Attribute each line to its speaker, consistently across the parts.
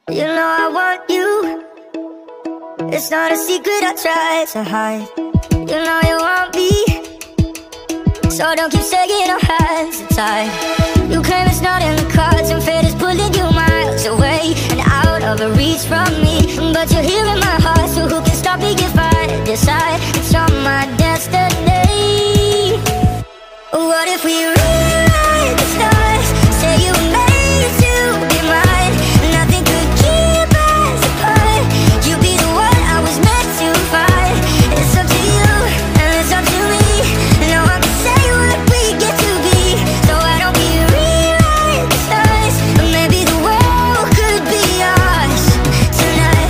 Speaker 1: You know I want you. It's not a secret I try to hide. You know you want me, so don't keep saying our hands are tied. You claim it's not in the cards, and fate is pulling you miles away and out of reach from me. But you're here in my heart, so who can stop me if I decide it's on my destiny? What if we rewrite the stars? Say you were made to be mine. Nothing could keep us apart. You be the one I was meant to find. It's up to you and it's up to me. No one can say what we get to be. So why don't we rewrite the stars? Maybe the world could be ours tonight.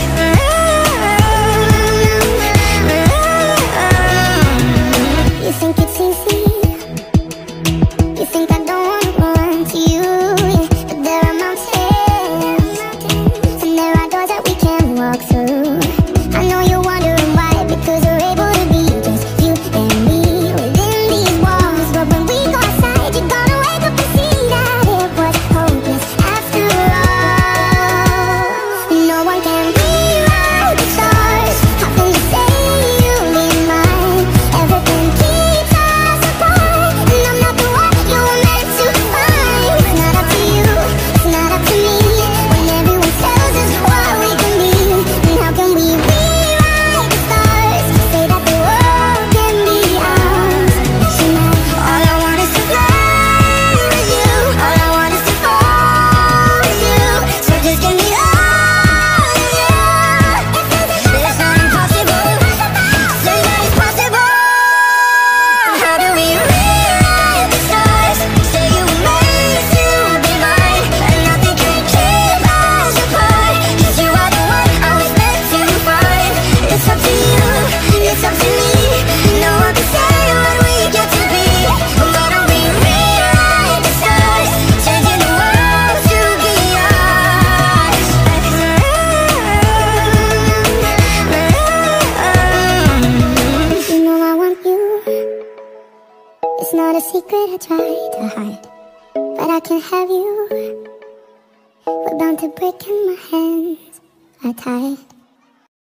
Speaker 1: You think it's easy? You think I don't wanna run to you, but there are mountains, and there are doors that we can walk through. I know you're wondering why, because we're able to be just you and me within these walls. But when we go outside, you're gonna wake up and see that it was hopeless after all. No one can rewrite the stars. How can you say you'll be mine? Everything keeps us apart, and I'm not the one you were meant to find. It's not up to you, it's not up to me. When everyone tells us what we can be, then how can we rewrite the stars? Say that the world can be ours tonight. All I want is to fly with you. All I want is to fall with you. So just give me all of you. It's not impossible. Say that it's possible. How do we rewrite the stars? Say you were made to be mine, and nothing can keep us apart. 'Cause you are the one I was meant to find. It's up to you, it's up to me. No one can say what we get to be. Why don't we rewrite the stars? Changing the world to be ours. You know I want you. It's not a secret I try to hide, but I can have you. We're bound to break and my hands are tied.